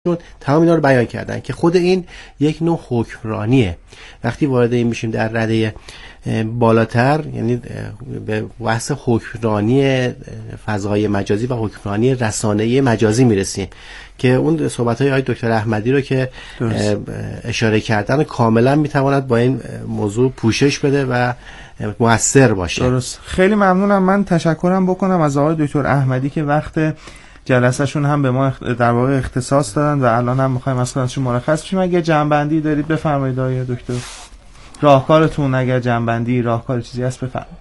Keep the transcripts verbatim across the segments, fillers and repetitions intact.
تمام اینا رو بیان کردن که خود این یک نوع حکمرانیه. وقتی وارد این میشیم در رده بالاتر، یعنی به بحث حکمرانی فضای مجازی و حکمرانی رسانه‌ای مجازی میرسیم که اون صحبت‌های آقای دکتر احمدی رو که درست. اشاره کردن کاملا میتواند با این موضوع پوشش بده و مؤثر باشه. درست. خیلی ممنونم. من تشکرم بکنم از آقای دکتر احمدی که وقت جلسهشون هم به ما در واقع اختصاص دادن و الان هم می‌خوایم از خودشون مرخص بشیم. اگه جنبندی دارید بفرمایید آقای دکتر. راهکارتون اگر جنبندی راهکار چیزی هست بفرمایید.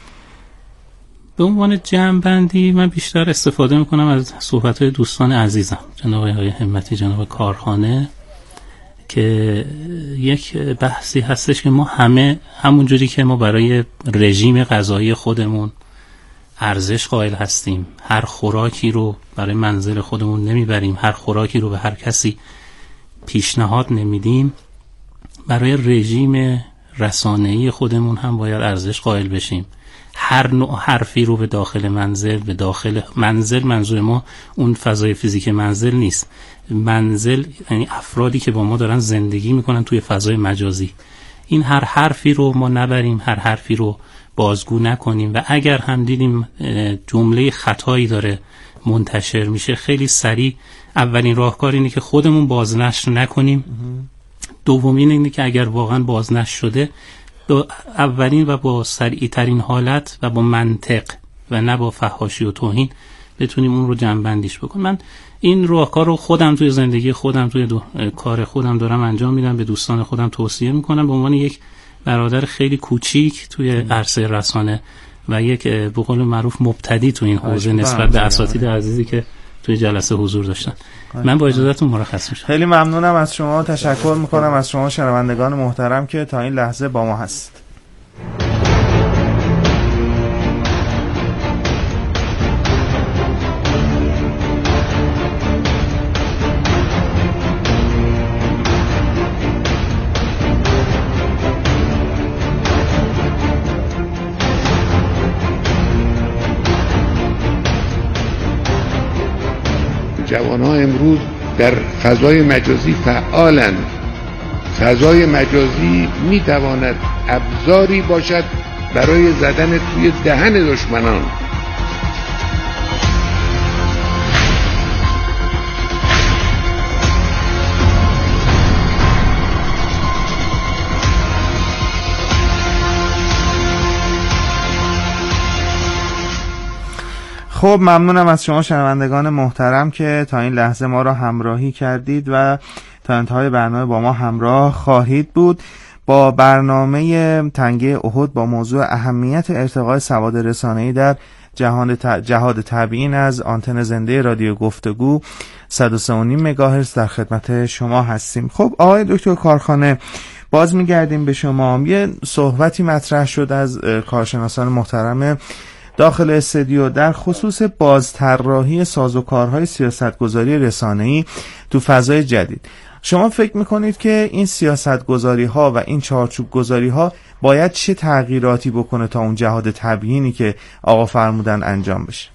به عنوان جنبندی من بیشتر استفاده میکنم از صحبت‌های دوستان عزیزم، جناب آقای همتی، جناب کارخانه، که یک بحثی هستش که ما همه همون جوری که ما برای رژیم غذایی خودمون ارزش قائل هستیم، هر خوراکی رو برای منزل خودمون نمیبریم، هر خوراکی رو به هر کسی پیشنهاد نمیدیم، برای رژیم رسانه‌ای خودمون هم باید ارزش قائل بشیم. هر نوع حرفی رو به داخل منزل به داخل منزل منظور ما اون فضای فیزیک منزل نیست، منزل یعنی افرادی که با ما دارن زندگی میکنن توی فضای مجازی، این هر حرفی رو ما نبریم، هر حرفی رو بازگو نکنیم و اگر هم دیدیم جمله خطایی داره منتشر میشه، خیلی سریع اولین راهکار اینه که خودمون بازنشر نکنیم. دومین اینه که اگر واقعا بازنشر شده، اولین و با سریع ترین حالت و با منطق و نه با فحاشی و توهین بتونیم اون رو جمع‌بندیش بکنیم. من این راهکار رو خودم توی زندگی خودم توی دو... کار خودم دارم انجام میدم، به دوستان خودم توصیه میکنم به عنوان یک برادر خیلی کوچیک توی عرصه رسانه و یک به قول معروف مبتدی تو این حوزه نسبت به اساتید عزیزی که توی جلسه حضور داشتن. من با اجازهتون مرخص میشم. خیلی ممنونم از شما، تشکر میکنم از شما شنوندگان محترم که تا این لحظه با ما هست. جوان‌ها امروز در فضای مجازی فعالند. فضای مجازی میتواند ابزاری باشد برای زدن توی دهن دشمنان. خب ممنونم از شما شنوندگان محترم که تا این لحظه ما را همراهی کردید و تا انتهای برنامه با ما همراه خواهید بود. با برنامه تنگه احد با موضوع اهمیت ارتقاء سواد رسانه‌ای در جهان ت... جهاد تبیین از آنتن زنده رادیو گفتگو صد و سه و نیم مگاهرتز در خدمت شما هستیم. خب آقای دکتر کارخانه، باز میگردیم به شما. یه صحبتی مطرح شد از کارشناسان محترم داخل استودیو در خصوص بازطراحی سازوکارهای سیاستگذاری رسانه‌ای تو فضای جدید. شما فکر میکنید که این سیاستگذاری‌ها و این چارچوب‌گذاری‌ها باید چه تغییراتی بکنه تا اون جهاد تبیینی که آقا فرمودن انجام بشه؟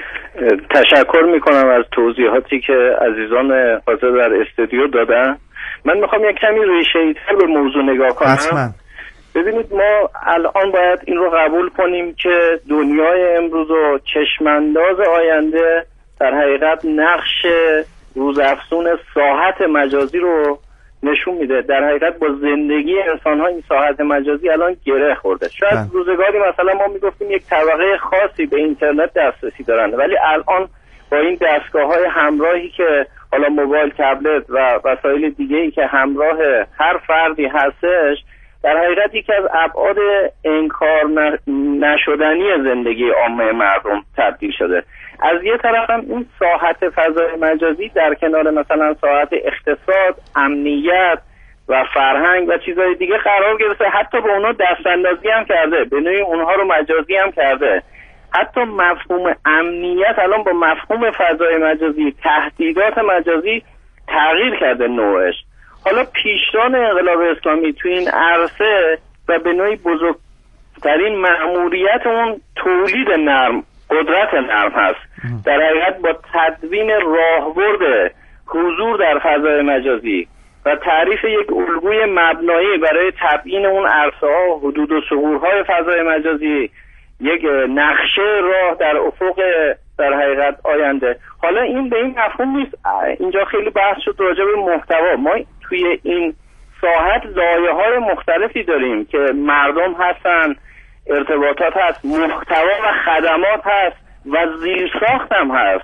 تشکر میکنم از توضیحاتی که عزیزان حاضر در استودیو دادن. من میخوام یک کمی ریشه‌ای‌تر به موضوع نگاه کنم. حتما. ببینید، ما الان باید این رو قبول کنیم که دنیای امروز و چشمانداز آینده در حقیقت نقش روزافزون ساحت مجازی رو نشون میده. در حقیقت با زندگی انسان‌ها این ساحت مجازی الان گره خورده. شاید بله. روزگاری مثلا ما میگفتیم یک طبقه خاصی به اینترنت دسترسی دارن، ولی الان با این دستگاه‌های همراهی که حالا موبایل، تبلت و وسایل دیگه‌ای که همراه هر فردی هستش، در حقیقت یکی از ابعاد انکار نشدنی زندگی عامه مردم تبدیل شده. از یه طرف هم این ساحت فضای مجازی در کنار مثلا ساحت اقتصاد، امنیت و فرهنگ و چیزهای دیگه قرار گرفته، حتی به اونا دستاندازی هم کرده، به نوعی اونها رو مجازی هم کرده. حتی مفهوم امنیت الان با مفهوم فضای مجازی، تهدیدات مجازی تغییر کرده نوعش. حالا پیشران انقلاب اسلامی تو این عرصه و به نوعی بزرگترین مأموریت اون تولید نرم، قدرت نرم هست. در حقیقت با تدوین راهبرد حضور در فضای مجازی و تعریف یک الگوی مبنایی برای تبیین اون عرصه‌ها، حدود و ثغورهای فضای مجازی، یک نقشه راه در افق در حقیقت آینده. حالا این به این مفهوم نیست، اینجا خیلی بحث شد راجع به محتوا. ما توی این ساحت لایه‌های مختلفی داریم که مردم هستن، ارتباطات هست، محتوا و خدمات هست و زیرساخت هم هست.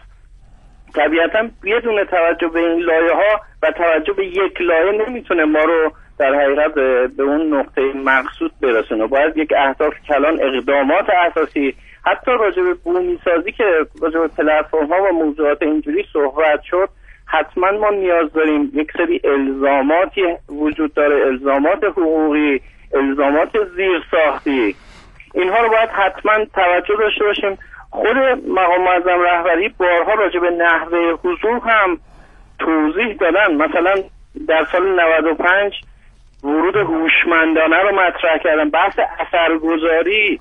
طبیعتا بدون توجه به این لایه‌ها و توجه به یک لایه نمیتونه ما رو در حقیقت به اون نقطه مقصود برسونه. باید یک اهداف کلان، اقدامات اساسی، حتی راجع به بومی سازی که راجع به پلتفرم‌ها و موضوعات اینجوری صحبت شد، حتما ما نیاز داریم یک سری الزاماتی وجود داره، الزامات حقوقی، الزامات زیرساختی، اینها رو باید حتما توجه داشته باشیم. خود مقام معظم رهبری بارها راجع به نحوه حضور هم توضیح دادن. مثلا در سال نود و پنج ورود هوشمندانه رو مطرح کردن، بحث اثرگذاری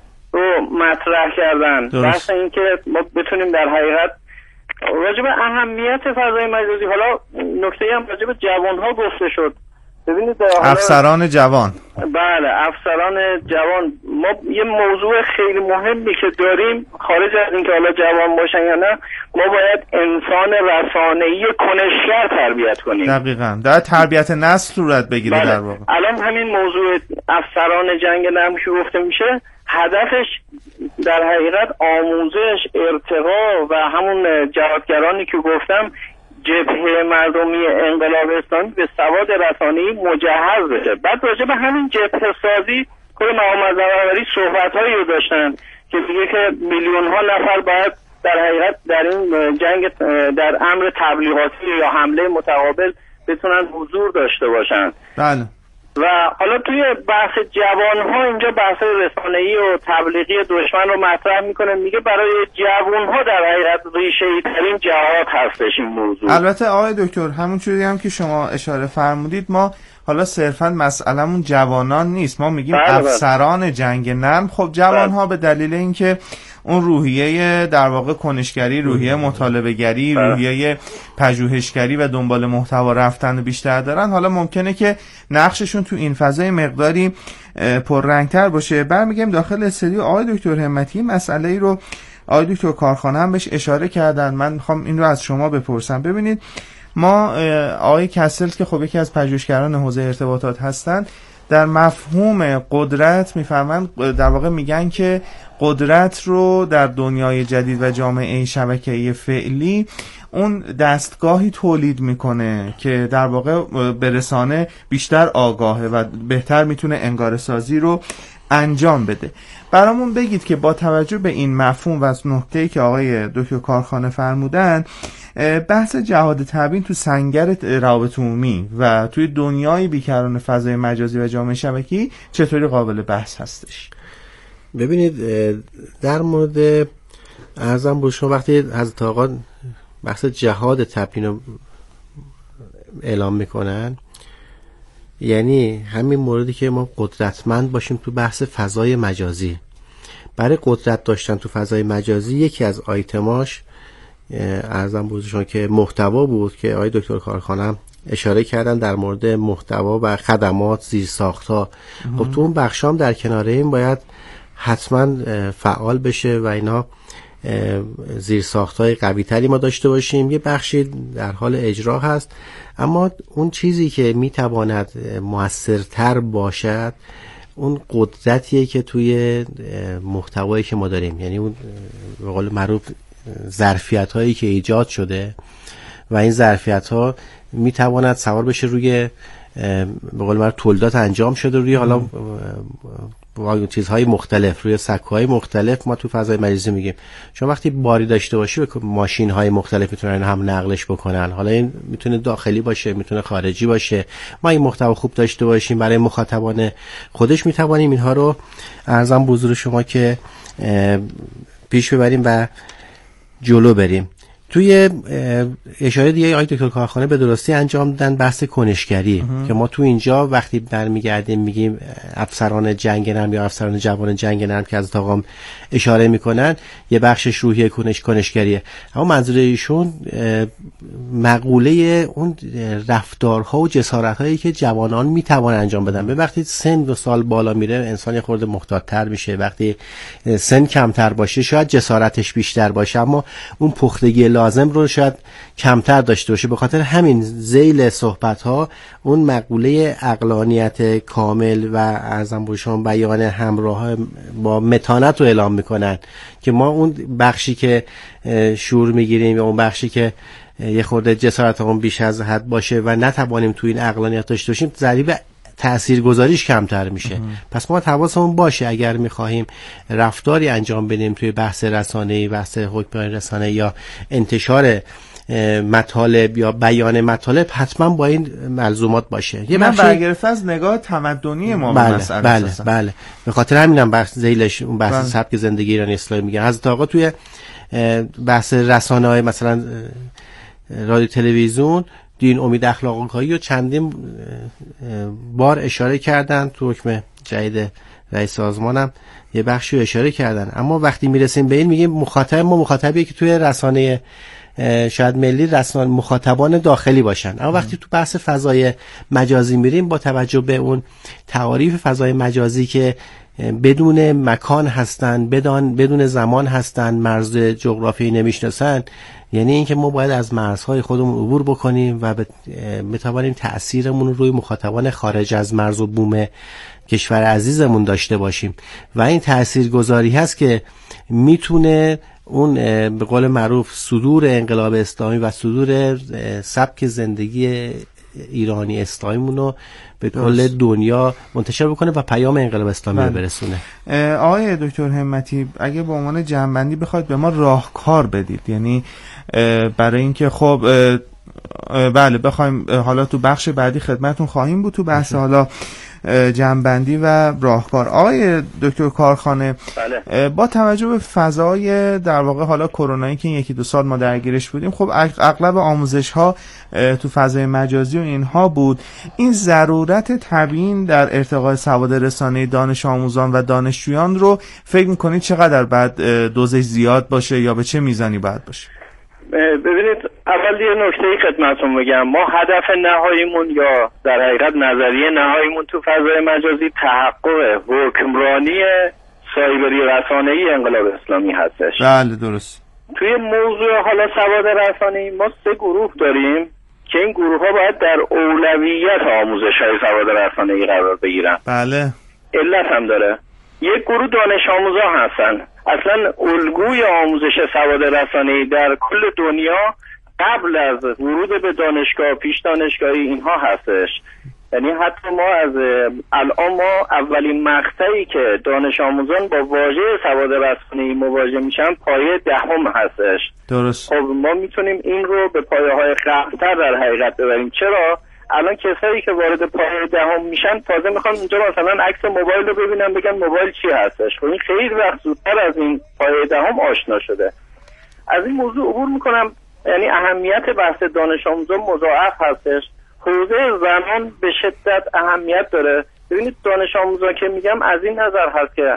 رو مطرح کردن، بحث این که ما بتونیم در حقیقت راجع به اهمیت فضای مجازی. حالا نکته هم راجع به جوان‌ها گفته شد. ببینید افسران جوان، بله افسران جوان، ما یه موضوع خیلی مهمی که داریم خارج از اینکه حالا جوان باشن یا نه، ما باید انسان رسانه‌ای کنشگر تربیت کنیم. دقیقاً در تربیت نسل صورت بگیره. بله. در واقع الان همین موضوع افسران جنگ نرم که گفته میشه، هدفش در حقیقت آموزش، ارتقا و همون جهادگرانی که گفتم جبهه مردمی انقلاب اسلامی به سواد رسانه‌ای مجهز بشه. بعد راجع به همین جبهه سازی خود مقام معظم رهبری صحبت‌هایی رو داشتن که میگه که میلیون ها نفر باید در حقیقت در این جنگ در امر تبلیغاتی یا حمله متقابل بتونن حضور داشته باشن. بله. و حالا توی بحث جوان‌ها اینجا بحث رسانه‌ای و تبلیغی دشمن رو مطرح میکنه، میگه برای جوان‌ها در حقیقت ریشه‌ای ترین جهاد هستش این موضوع. البته آقای دکتر همون چیزی هم که شما اشاره فرمودید، ما حالا صرفاً مسئله‌مون جوانان نیست، ما میگیم بله افسران بله. جنگ نرم. خب جوان‌ها به دلیل اینکه اون روحیه در واقع کنشگری، روحیه مطالبه‌گری، روحیه پژوهشگری و دنبال محتوا رفتن بیشتر دارن، حالا ممکنه که نقششون تو این فضای مقداری پررنگتر باشه. برمیگم داخل استودیو آقای دکتر همتی مسئله‌ای رو آقای دکتر کارخانه هم بهش اشاره کردن، من میخوام این رو از شما بپرسم. ببینید ما آقای کسل که خب یکی از پژوهشگران حوزه ارتباطات هستن، در مفهوم قدرت میفهمن، در واقع میگن که قدرت رو در دنیای جدید و جامعه شبکه‌ای فعلی اون دستگاهی تولید میکنه که در واقع به رسانه بیشتر آگاهه و بهتر میتونه انگاره سازی رو انجام بده. برامون بگید که با توجه به این مفهوم و از نکته‌ای که آقای دکتر کارخانه فرمودن، بحث جهاد تبیین تو سنگر روابط عمومی و توی دنیای بیکران فضای مجازی و جامعه شبکه‌ای چطوری قابل بحث هستش؟ ببینید در مورد ارزم به شما وقتی حضرت آقا بحث جهاد تبیین رو اعلام میکنن، یعنی همین موردی که ما قدرتمند باشیم تو بحث فضای مجازی. برای قدرت داشتن تو فضای مجازی یکی از آیتماش ارزم به شما که محتوا بود که آقای دکتر کارخانه اشاره کردن در مورد محتوا و خدمات، زیرساخت‌ها. خب تو اون بخشام در کنار این باید حتما فعال بشه و اینا زیرساخت‌های قوی‌تری ما داشته باشیم. یه بخشی در حال اجرا هست، اما اون چیزی که میتواند موثرتر باشد اون قدرتیه که توی محتوایی که ما داریم، یعنی اون به قول معروف ظرفیت‌هایی که ایجاد شده و این ظرفیت‌ها میتواند سوار بشه روی به قول معروف تولیدات انجام شده روی حالا با چیزهای مختلف، روی سکوهای مختلف ما تو فضای مجازی میگیم. شما وقتی باری داشته باشی به ماشین‌های مختلف میتونن هم نقلش بکنن، حالا این میتونه داخلی باشه میتونه خارجی باشه. ما این محتوا خوب داشته باشیم برای مخاطبان خودش میتوانیم اینها رو ارزم به حضور شما که پیش ببریم و جلو بریم. توی اشاره دیگه آقای دکتر کارخانه به درستی انجام دادن بحث کنشگری که ما تو اینجا وقتی برمیگردیم میگیم افسران جنگ نرم یا افسران جوان جنگ نرم که از آقام اشاره میکنن، یه بخشش روحیه کنش کنشگریه، اما منظور ایشون مقوله اون رفتارها و جسارت‌هایی که جوانان میتوانن انجام بدن. به وقتی سن و سال بالا میره انسان یه خورده محتاط‌تر میشه، وقتی سن کمتر باشه شاید جسارتش بیشتر باشه اما اون پختگی لازم رو شاید کمتر داشته باشه. به خاطر همین ذیل صحبت‌ها اون مقوله عقلانیت کامل و ارزم به شما بیان همراه با متانت رو اعلام میکنن که ما اون بخشی که شور میگیریم یا اون بخشی که یه خورده جسارتمون بیش از حد باشه و نتوانیم تو این عقلانیت داشته باشیم ضریب تاثیرگذاریش کمتر میشه. پس ما حواسمون باشه اگر میخواهیم رفتاری انجام بدیم توی بحث رسانه‌ای، بحث حکمرانی رسانه یا انتشار مطالب یا بیان مطالب، حتما با این ملزومات باشه. یه من برگرفته از نگاه تمدنی ما بله مسئله بله بله به خاطر همینم بحث ذیلش اون بحث سبک زندگی ایرانی اسلامی میگن. حضرت آقا توی بحث رسانه‌های مثلا رادیو تلویزیون دین امید اخلاق خواهی و چندین بار اشاره کردن، تو حکم جدید رئیس سازمانم یه بخشی اشاره کردن، اما وقتی میرسیم به این میگیم مخاطب ما مخاطبی که توی رسانه شاید ملی رسانه مخاطبان داخلی باشن، اما وقتی تو بحث فضای مجازی میریم با توجه به اون تعاریف فضای مجازی که بدون مکان هستن، بدون بدون زمان هستن، مرز جغرافیایی نمیشناسن، یعنی اینکه ما باید از مرزهای خودمون عبور بکنیم و بتوانیم تأثیرمون رو روی مخاطبان خارج از مرز و بوم کشور عزیزمون داشته باشیم و این تاثیرگذاری هست که میتونه اون به قول معروف صدور انقلاب اسلامی و صدور سبک زندگی ایرانی اسلامیمون رو به کل دنیا منتشر بکنه و پیام انقلاب اسلامی رو برسونه. آقای دکتر همتی اگه به عنوان جمع‌بندی بخواید به ما راهکار بدید، یعنی برای اینکه خب بله بخوایم حالا تو بخش بعدی خدمتون خواهیم بود تو بحث حالا جمع‌بندی و راهکار. آقای دکتر کارخانه بله. با توجه به فضای در واقع حالا کرونایی که یکی دو سال ما درگیرش بودیم، خب اغلب آموزش ها تو فضای مجازی و اینها بود، این ضرورت تبیین در ارتقاء سواد رسانه دانش آموزان و دانشجویان رو فکر می‌کنید چقدر بعد دوزش زیاد باشه یا به چه میزانی باید باشه؟ ببینید اول یه نکته‌ای خدمتتون بگم، ما هدف نهاییمون یا در حقیقت نظریه نهاییمون تو فضای مجازی تحقق حکمرانی سایبری رسانه‌ای انقلاب اسلامی هستش. بله درست. توی موضوع حالا سواد رسانه‌ای ما سه گروه داریم که این گروه‌ها باید در اولویت آموزش‌های سواد رسانه‌ای قرار بگیرن. بله. علت هم داره. یک گروه دانش آموزا هستن. اصلا الگوی آموزش سواد رسانه‌ای در کل دنیا قبل از ورود به دانشگاه، پیش دانشگاهی اینها هستش. یعنی حتی ما از الان ما اولین مقطعی که دانش آموزان با واژه سواد رسانه‌ای مواجه میشن پایه دهم هستش. درست. خب ما میتونیم این رو به پایه‌های قبل‌تر در حقیقت ببریم. چرا؟ الان کسایی که وارد پایه دهم میشن تازه میخوان اونجا مثلا عکس موبایل رو ببینن بگن موبایل چی هستش. خب این خیلی وقت زودتر از این پایه دهم آشنا شده. از این موضوع عبور میکنم، یعنی اهمیت بحث دانش آموزان مضاعف هستش. حوزه زنان به شدت اهمیت داره. ببینید دانش آموزان که میگم از این نظر هست که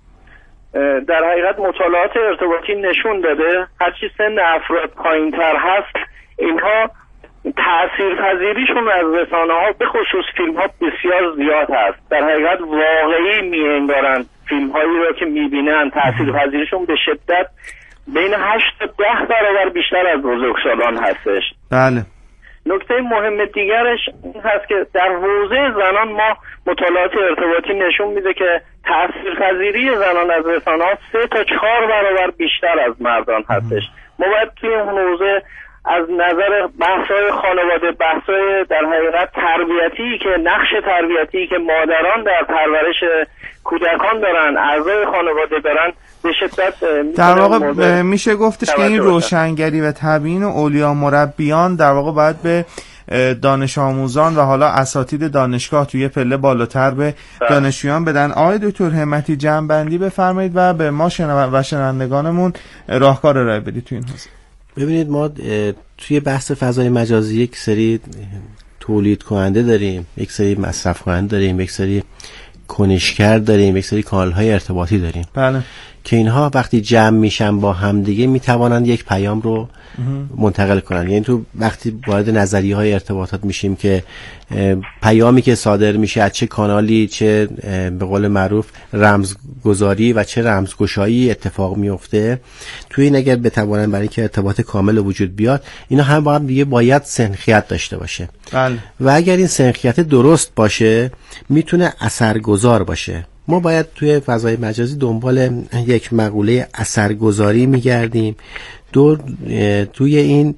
در حقیقت مطالعات ارتباطی نشون داده هرچی سن افراد پایینتر هست اینها تأثیرپذیریشون از رسانه ها به خصوص فیلم ها بسیار زیاد هست. در حقیقت واقعی می انگارن فیلم هایی را که می بینن تأثیرپذیریشون به شدت بین هشت تا ده برابر بیشتر از بزرگسالان هستش. بله. نکته مهم دیگرش این هست که در حوزه زنان ما مطالعات ارتباطی نشون میده که تأثیرپذیری زنان از رسانه ها سه تا چهار برابر بیشتر از مردان هستش. ما باید توی اون حوزه از نظر بحث‌های خانواده، بحث‌های در حقیقت تربیتی که نقش تربیتی که مادران در پرورش کودکان دارن، اعضای خانواده دارن به شدت در واقع میشه گفتش که این روشنگری و تبیین اولیا مربیان در واقع باید به دانش آموزان و حالا اساتید دانشگاه توی پله بالاتر به دانشجویان بدن. آقای دکتر همتی جمع‌بندی بفرمایید و به ما و شنوندگانمون راهکار ارائه بدید تو این حوزه. ببینید ما توی بحث فضای مجازی یک سری تولید کننده داریم، یک سری مصرف کننده داریم، یک سری کنشگر داریم، یک سری کانال‌های ارتباطی داریم. بله. که اینها وقتی جمع میشن با همدیگه میتوانند یک پیام رو منتقل کنن. یعنی تو وقتی وارد نظریه‌های ارتباطات میشیم که پیامی که صادر میشه از چه کانالی، چه به قول معروف رمزگذاری و چه رمزگشایی اتفاق میفته، توی این اگر بتوانن برای اینکه ارتباط کامل وجود بیاد، اینا هم با هم دیگه باید سنخیت داشته باشه. بله. و اگر این سنخیت درست باشه میتونه اثرگذار باشه. ما باید توی فضای مجازی دنبال یک مقوله اثرگذاری میگردیم. دو توی این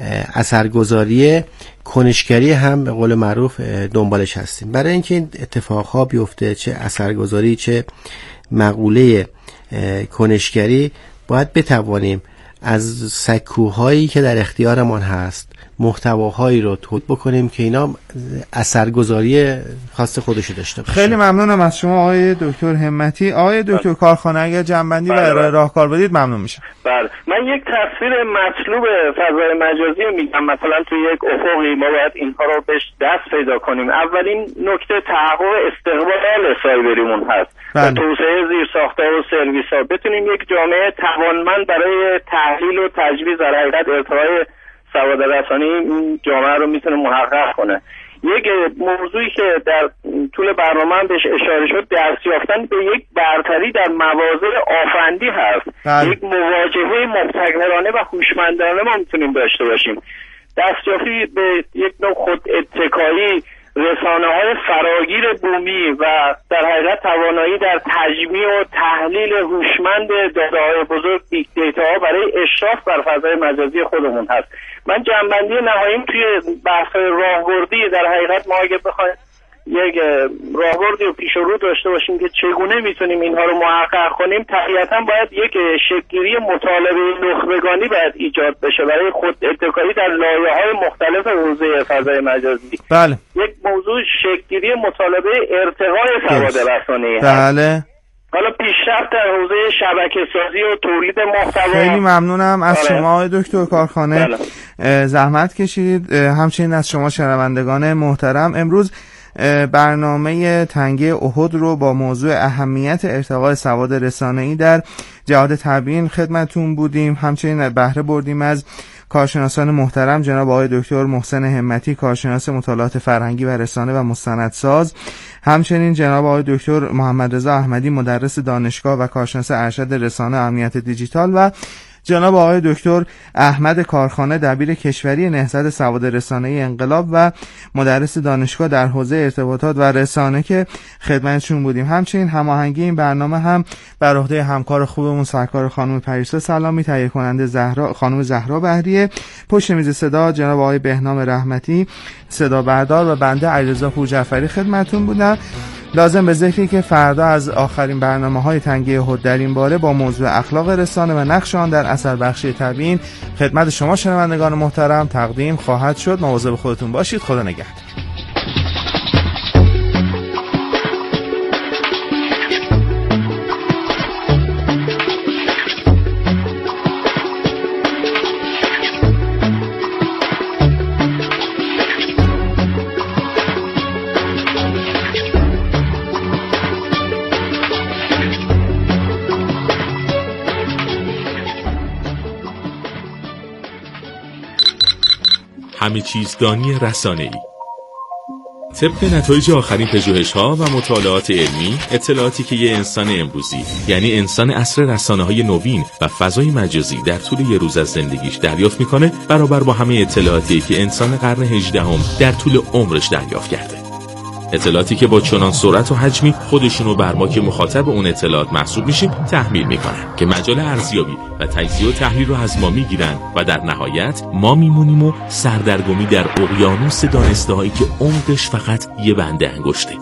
اثرگذاری کنشگری هم به قول معروف دنبالش هستیم. برای اینکه این اتفاقها بیفته، چه اثرگذاری چه مقوله کنشگری، باید بتوانیم از سکوهایی که در اختیارمان هست محتواهایی رو تولید بکنیم که اینا اثرگذاری خاص خودشو داشته باشه. خیلی ممنونم از شما آقای دکتر همتی. آقای دکتر کارخانه اگر جنبندی و ارائه راهکار بدید ممنون میشم. بله، من یک تصویر مطلوب فضای مجازی رو میگم. مثلا توی یک افقی ما باید اینها رو بهش دست پیدا کنیم. اولین نکته تحقق استقبال سایبریمون هست. بله. توسعه زیرساخت‌ها و سرویس‌ها بتونیم یک جامعه توانمند برای تحلیل و تجویز در حقیقت ارتقای سواد رسانی این جامعه رو میتونه محقق کنه. یک موضوعی که در طول برنامه هم بهش اشاره شد، دست یافتن به یک برتری در مواضع آفندی هست. بله. یک مواجهه مبتکرانه و هوشمندانه ما میتونیم داشته باشیم. دستیابی به یک نوع خود اتکایی، رسانه های فراگیر بومی و در حقیقت توانایی در تجمیع و تحلیل هوشمند داده‌های بزرگ بیگ دیتا برای اشراف بر فضای مجازی خودمون هست. من جنبندی نهاییم توی بحث راهبردی، در حقیقت ما اگه بخوایم یک راهبردی و پیش رو داشته باشیم که چگونه میتونیم اینها رو محقق کنیم، طبیعتا باید یک شکل‌گیری مطالبه نخبگانی باید ایجاد بشه برای خود اتکایی در لایه‌های مختلف حوزه فضای مجازی. بله. یک موضوع شکل‌گیری مطالبه ارتقای سواد رسانه‌ای. بله. حالا پیشرفت در حوزه شبکه‌سازی و تولید محتوا. خیلی ممنونم از آره. شما آقای دکتر کارخانه. بله. زحمت کشیدید. همچنین از شما شنوندگان محترم. امروز برنامه تنگه احد رو با موضوع اهمیت ارتقای سواد رسانه‌ای در جهاد تبیین خدمتون بودیم. همچنین بهره بردیم از کارشناسان محترم جناب آقای دکتر محسن همتی، کارشناس مطالعات فرهنگی و رسانه و مستندساز، همچنین جناب آقای دکتر محمد رضا احمدی، مدرس دانشگاه و کارشناس ارشد رسانه امنیت دیجیتال، و جناب آقای دکتر احمد کارخانه، دبیر کشوری نهضت سواد رسانه‌ای انقلاب و مدرس دانشگاه در حوزه ارتباطات و رسانه که خدمتشون بودیم. همچنین هماهنگی این برنامه هم بر عهده همکار خوبمون سرکار خانم پریسا سلامی، تهیه کننده زهرا خانم زهرا بهریه، پشت میز صدا جناب آقای بهنام رحمتی، صدا بردار و بنده علیرضا پورجعفری خدمتتون بودم. لازم به ذکری که فردا از آخرین برنامه‌های تنگه احد در این باره با موضوع اخلاق رسانه و نقش آن در اثر بخشی تبیین خدمت شما شنوندگان محترم تقدیم خواهد شد. مواظب خودتون باشید. خدا نگهدار. همه چیز دانی رسانه‌ای. طبق نتایج آخرین پژوهش‌ها و مطالعات علمی، اطلاعاتی که یه انسان امروزی، یعنی انسان عصر رسانه‌های نوین و فضای مجازی در طول یه روز از زندگیش دریافت میکنه، برابر با همه اطلاعاتی که انسان قرن هجدهم در طول عمرش دریافت کرده. اطلاعاتی که با چنان سرعت و حجمی خودشونو بر ما که مخاطب اون اطلاعات محسوب میشیم تحمیل میکنن که مجال ارزیابی و تجزیه و تحلیل رو از ما میگیرن و در نهایت ما میمونیم و سردرگمی در اقیانوس دانسته‌هایی که عمقش فقط یه بنده انگشته.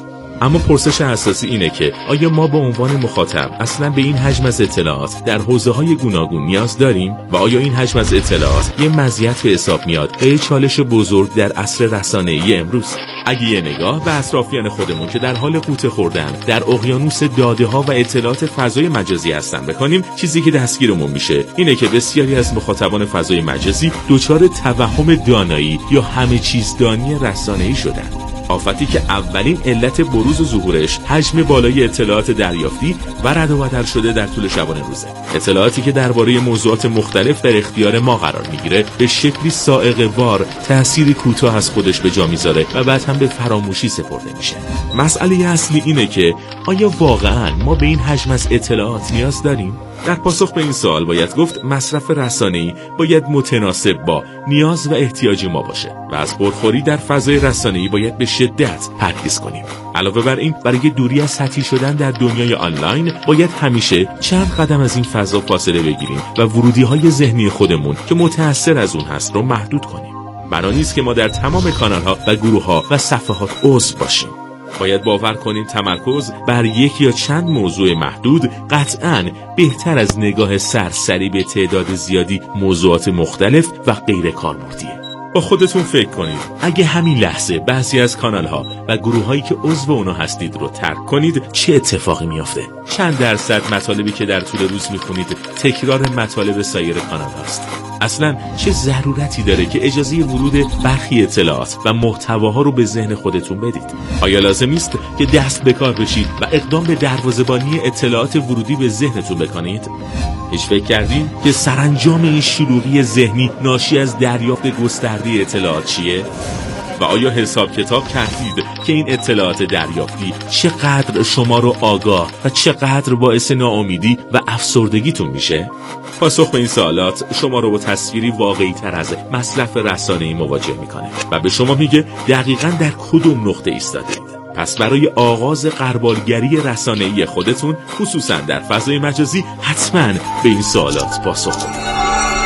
اما پرسش اساسی اینه که آیا ما به عنوان مخاطب اصلا به این حجم از اطلاعات در حوزه‌های گوناگون نیاز داریم و آیا این حجم از اطلاعات یه مزیت به حساب میاد و یه چالش بزرگ در عصر رسانه‌ای امروز؟ اگه یه نگاه به اطرافیان خودمون که در حال قوطه خوردن در اقیانوس داده‌ها و اطلاعات فضای مجازی هستن بکنیم، چیزی که دستگیرمون میشه اینه که بسیاری از مخاطبان فضای مجازی دچار توهم دانایی یا همه چیز دانی رسانه‌ای شدن. آفتی که اولین علت بروز و ظهورش حجم بالای اطلاعات دریافتی و رد و بدل شده در طول شبانه روزه. اطلاعاتی که درباره موضوعات مختلف در اختیار ما قرار میگیره به شکلی صاعقه وار تأثیری کوتاه از خودش به جا میذاره و بعد هم به فراموشی سپرده میشه. مسئله اصلی اینه که آیا واقعاً ما به این حجم از اطلاعات نیاز داریم؟ در پاسخ به این سوال باید گفت مصرف رسانه‌ای باید متناسب با نیاز و احتیاج ما باشه و از پرخوری در فضای رسانه‌ای باید به شدت پرهیز کنیم. علاوه بر این، برای دوری از سطحی شدن در دنیای آنلاین باید همیشه چند قدم از این فضا فاصله بگیریم و ورودی‌های ذهنی خودمون که متأثر از اون هست رو محدود کنیم. بنا نیست که ما در تمام کانال‌ها و گروه‌ها و صفحات عضو باشیم. باید باور کنیم تمرکز بر یک یا چند موضوع محدود قطعاً بهتر از نگاه سرسری به تعداد زیادی موضوعات مختلف و غیر کاربردیه. با خودتون فکر کنید اگه همین لحظه بعضی از کانال‌ها و گروه‌هایی که عضو اونا هستید رو ترک کنید چه اتفاقی میافته؟ چند درصد مطالبی که در طول روز میخونید تکرار مطالب سایر کانال هاست؟ اصلا چه ضرورتی داره که اجازه ورود برخی اطلاعات و محتواها رو به ذهن خودتون بدید؟ آیا لازم نیست که دست به کار بشید و اقدام به دروازه‌بانی اطلاعات ورودی به ذهنتون بکنید؟ هیچ فکر کردین که سرانجام این شلوغی ذهنی ناشی از دریافت گسترده اطلاعات چیه؟ و آیا حساب کتاب کردید که این اطلاعات دریافتی چقدر شما رو آگاه و چقدر باعث ناامیدی و افسردگیتون میشه؟ پاسخ به این سوالات شما رو با تصویری واقعی تر از مصرف رسانه‌ای مواجه میکنه و به شما میگه دقیقاً در کدوم نقطه ایستادید. پس برای آغاز غربالگری رسانه‌ای خودتون خصوصاً در فضای مجازی حتماً به این سوالات پاسخ بدید.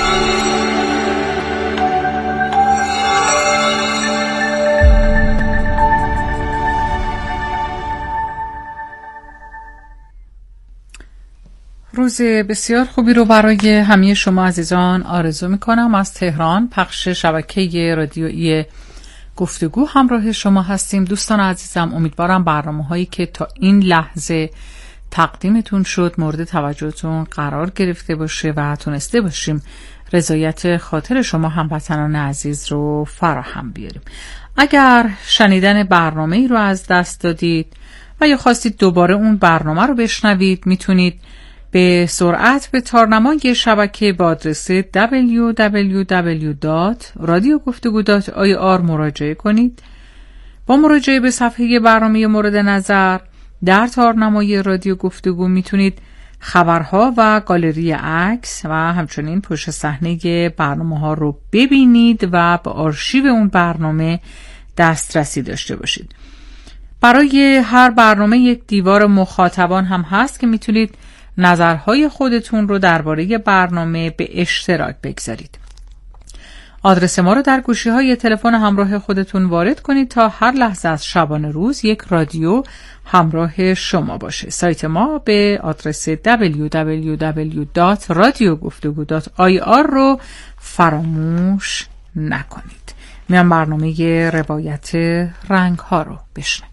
روز بسیار خوبی رو برای همه شما عزیزان آرزو میکنم. از تهران پخش شبکه رادیویی گفتگو همراه شما هستیم. دوستان عزیزم، امیدوارم برنامه هایی که تا این لحظه تقدیمتون شد مورد توجهتون قرار گرفته باشه و تونسته باشیم رضایت خاطر شما هموطنان عزیز رو فراهم بیاریم. اگر شنیدن برنامه ای رو از دست دادید و یا خواستید دوباره اون برنامه رو بشنوید، میتونید به سرعت به تارنمای شبکه با آدرس دبلیو دبلیو دبلیو دات رادیو گفتگو دات آی آر مراجعه کنید. با مراجعه به صفحه برنامه مورد نظر در تارنمای رادیو گفتگو میتونید خبرها و گالری عکس و همچنین پشت صحنه برنامه ها رو ببینید و به آرشیو اون برنامه دسترسی داشته باشید. برای هر برنامه یک دیوار مخاطبان هم هست که میتونید نظرهای خودتون رو درباره برنامه به اشتراک بگذارید. آدرس ما رو در گوشی‌های تلفن همراه خودتون وارد کنید تا هر لحظه از شبانه روز یک رادیو همراه شما باشه. سایت ما به آدرس دبلیو دبلیو دبلیو دات رادیو گفتگو دات آی آر رو فراموش نکنید. میان برنامه روایت رنگ ها رو بشنوید.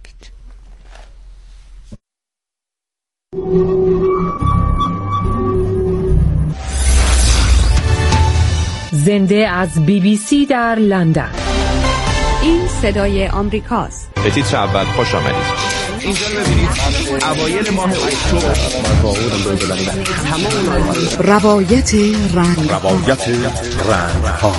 زنده از بی بی سی در لندن. این صدای آمریکاست. به تیتر اول خوش آمدید. اینجا ببینید اوایل ماه اکتبر روایت رنگ روایت رنگ ها.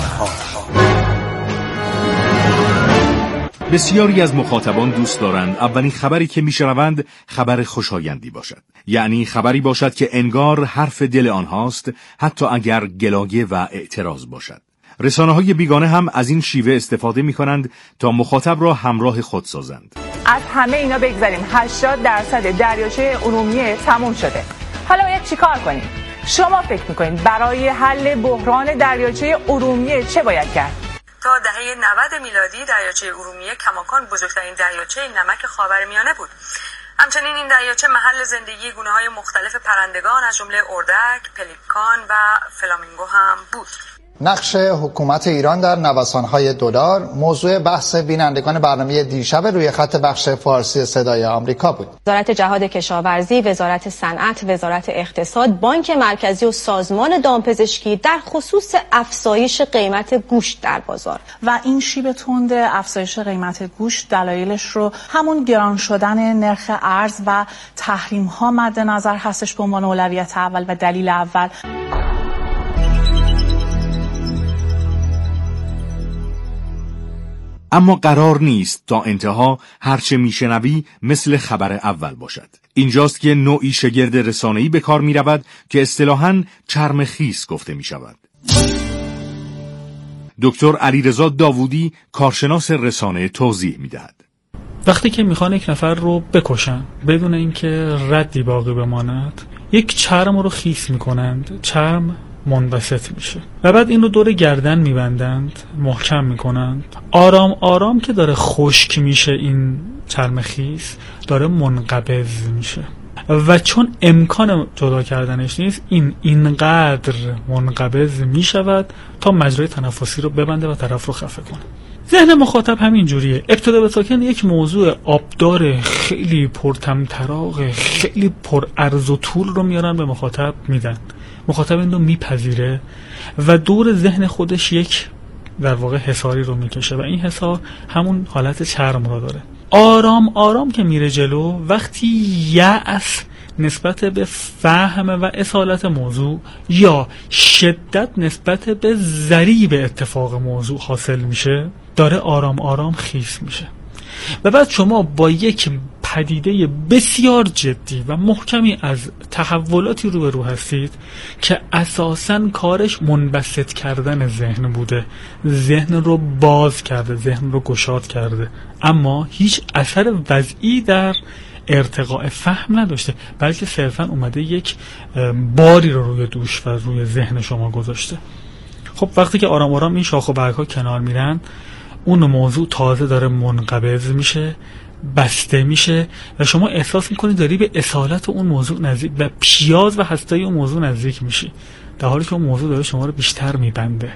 بسیاری از مخاطبان دوست دارند اولین خبری که میشنوند خبر خوشایندی باشد، یعنی خبری باشد که انگار حرف دل آنهاست، حتی اگر گلایه و اعتراض باشد. رسانه‌های بیگانه هم از این شیوه استفاده می‌کنند تا مخاطب را همراه خود سازند. از همه اینا بگذاریم هشتاد درصد دریاچه ارومیه تموم شده. حالا باید چیکار کنیم؟ شما فکر می‌کنید برای حل بحران دریاچه ارومیه چه باید کرد؟ تا دهه نود میلادی دریاچه ارومیه کماکان بزرگترین دریاچه نمک خاورمیانه بود. همچنین این دریاچه محل زندگی گونه‌های مختلف پرندگان از جمله اردک، پلیکان و فلامینگو هم بود. نقش حکومت ایران در نوسان‌های دلار موضوع بحث بینندگان برنامه دیشب روی خط بخش فارسی صدای آمریکا بود. وزارت جهاد کشاورزی، وزارت صنعت، وزارت اقتصاد، بانک مرکزی و سازمان دامپزشکی در خصوص افزایش قیمت گوشت در بازار و این شیب تند افزایش قیمت گوشت دلایلش رو همون گران شدن نرخ ارز و تحریم‌ها مد نظر هستش به عنوان اولویت اول و دلیل اول. اما قرار نیست تا انتها هرچه میشنوی مثل خبر اول باشد. اینجاست که نوعی شگرد رسانه‌ای به کار می رود که اصطلاحاً چرم خیس گفته می شود. دکتر علیرضا داوودی کارشناس رسانه توضیح می دهد. وقتی که میخوان یک نفر رو بکشن بدون اینکه ردی باقی بماند، یک چرم رو خیس میکنند، چرم منبسط میشه و بعد این رو دور گردن میبندند، محکم میکنند. آرام آرام که داره خشک میشه این چرم خیس داره منقبض میشه و چون امکان جدا کردنش نیست این اینقدر منقبض میشود تا مجرای تنفسی رو ببنده و طرف رو خفه کنه. ذهن مخاطب همین جوریه. ابتدا به ساکن یک موضوع آبدار خیلی پرطمطراق، خیلی پر عرض و طول رو میارن به مخاطب میدن. مخاطب این رو میپذیره و دور ذهن خودش یک در واقع حصاری رو میکشه و این حصار همون حالت چرم رو داره. آرام آرام که میره جلو، وقتی یأس نسبت به فهم و اصالت موضوع یا شدت نسبت به ضریب اتفاق موضوع حاصل میشه، داره آرام آرام خیس میشه و بعد شما با یک پدیده بسیار جدی و محکمی از تحولاتی روبرو هستید که اساساً کارش منبسط کردن ذهن بوده، ذهن رو باز کرده، ذهن رو گشاد کرده، اما هیچ اثر وضعی در ارتقاء فهم نداشته، بلکه صرفاً اومده یک باری رو روی دوش و روی ذهن شما گذاشته. خب وقتی که آرام آرام این شاخ و برگ ها کنار میرن، اون موضوع تازه داره منقبض میشه، بسته میشه و شما احساس میکنید داری به اصالت اون موضوع نزدیک و پیاز و هسته‌ی اون موضوع نزدیک میشی، در حالی که اون موضوع داره شما رو بیشتر میبنده.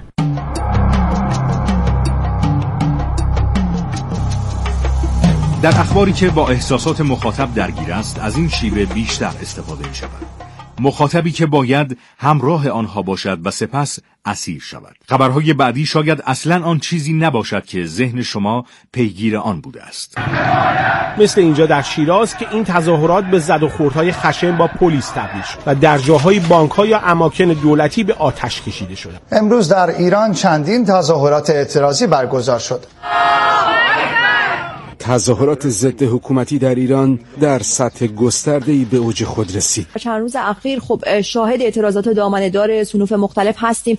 در اخباری که با احساسات مخاطب درگیر است از این شیوه بیشتر استفاده می شود. مخاطبی که باید همراه آنها باشد و سپس اسیر شود. خبرهای بعدی شاید اصلا آن چیزی نباشد که ذهن شما پیگیر آن بوده است. مثل اینجا در شیراز که این تظاهرات به زد و خوردهای خشن با پلیس تبدیل شد و در جاهای بانک‌ها یا اماکن دولتی به آتش کشیده شد. امروز در ایران چندین تظاهرات اعتراضی برگزار شد. تظاهرات ضد حکومتی در ایران در سطح گسترده‌ای به اوج خود رسید. چند روز اخیر خب شاهد اعتراضات دامنه‌دار صنوف مختلف هستیم.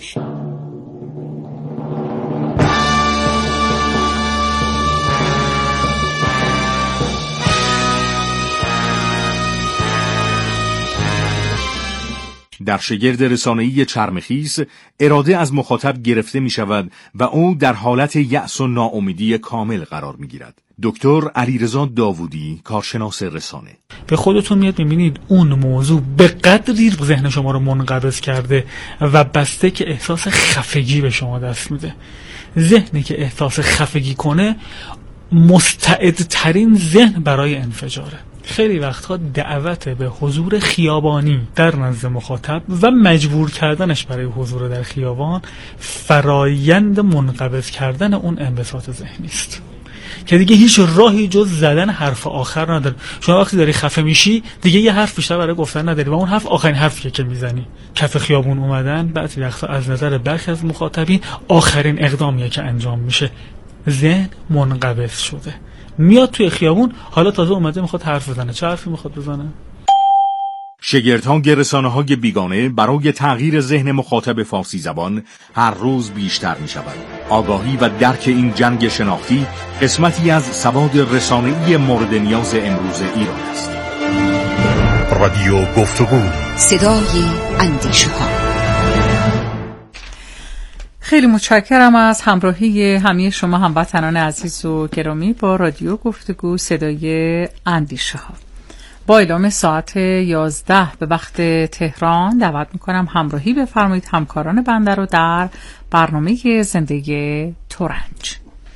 در شگرد رسانه‌ای چرمخیس اراده از مخاطب گرفته می شود و او در حالت یأس و ناامیدی کامل قرار می گیرد. دکتر علیرضا داوودی کارشناس رسانه: به خودتون میاد میبینید اون موضوع به قدری ذهن شما رو منقبض کرده و بسته که احساس خفگی به شما دست میده. ذهنی که احساس خفگی کنه مستعدترین ذهن برای انفجاره. خیلی وقتها دعوت به حضور خیابانی در نزد مخاطب و مجبور کردنش برای حضور در خیابان فرایند منقبض کردن اون انبساط ذهنی است که دیگه هیچ راهی جز زدن حرف آخر نداره. شما وقتی داری خفه میشی دیگه یه حرف بیشتر برای گفتن نداری و اون حرف آخرین حرفیه که میزنی. کف خیابون اومدن بعضی وقتا از نظر برخی از مخاطبین آخرین اقدامیه که انجام میشه. ذهن منقبض شده، میاد توی خیابون، حالا تازه اومده میخواد حرف بزنه. چه حرفی میخواد بزنه؟ شگردها رسانه‌های بیگانه برای تغییر ذهن مخاطب فارسی زبان هر روز بیشتر می شود. آگاهی و درک این جنگ شناختی قسمتی از سواد رسانه‌ای مورد نیاز امروز ایران است. رادیو گفتگو، صدای اندیشه‌ها. خیلی متشکرم از همراهی همه شما هموطنان عزیز و گرامی با رادیو گفتگو صدای اندیشه ها. با اعلام ساعت یازده به وقت تهران دعوت میکنم همراهی بفرمایید همکاران بنده رو در برنامه زندگی ترنج.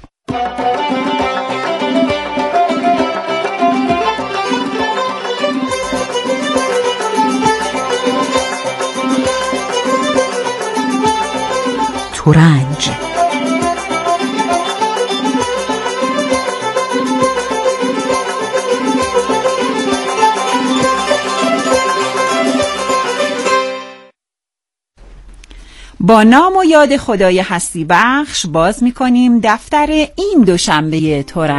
ترنج با نام و یاد خدای هستی بخش باز می کنیم دفتر این دوشنبه ترنج.